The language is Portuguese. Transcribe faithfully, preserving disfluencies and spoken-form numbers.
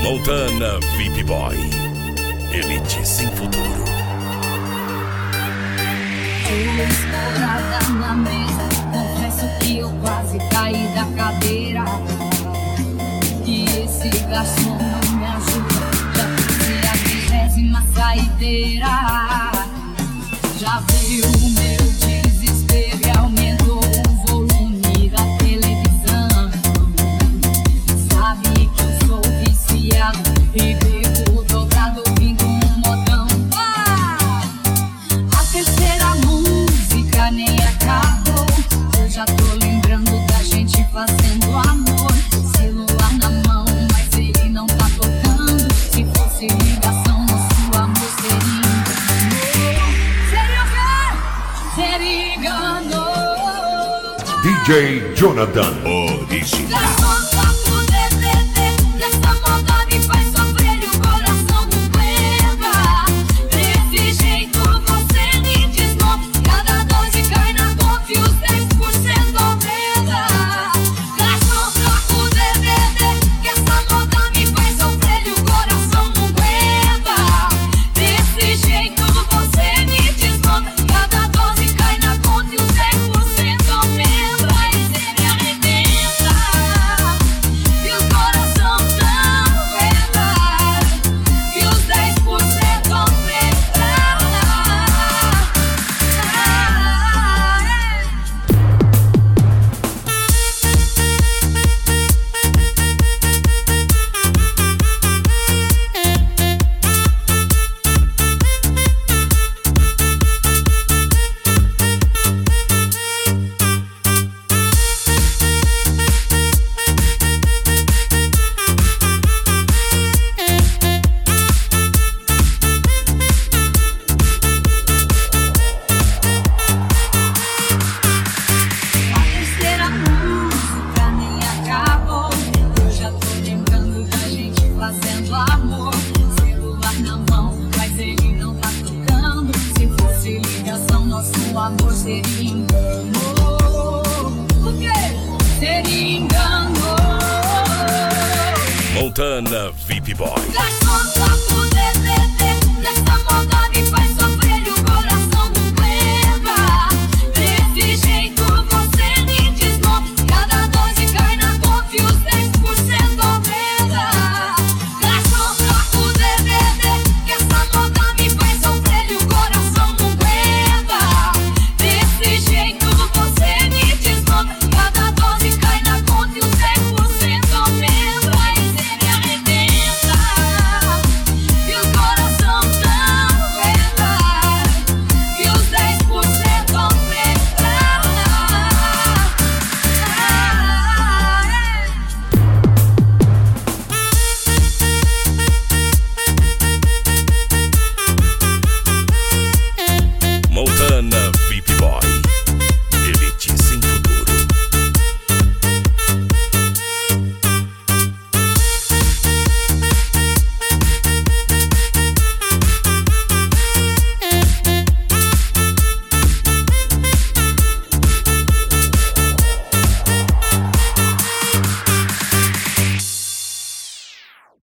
Montana V I P Boy, elite sem futuro. Eu estourada na mesa, confesso que eu quase caí da cadeira. E esse garçom não me ajuda, já fiz a vigésima saideira. Já veio o meu desespero e aumentou o volume da televisão. Sabe que eu sou viciado e bebo dobrado ouvindo um modão. Ah! A terceira música nem acabou, eu já tô lembrando da gente fazendo amor. Celular na mão, mas ele não tá tocando. Se fosse ligação, nosso amor seria engano. Seria engano. D J Jonathan Original. Amor seria engano. O quê? Seria engano. Montana V I P Boy. Garçom, pra poder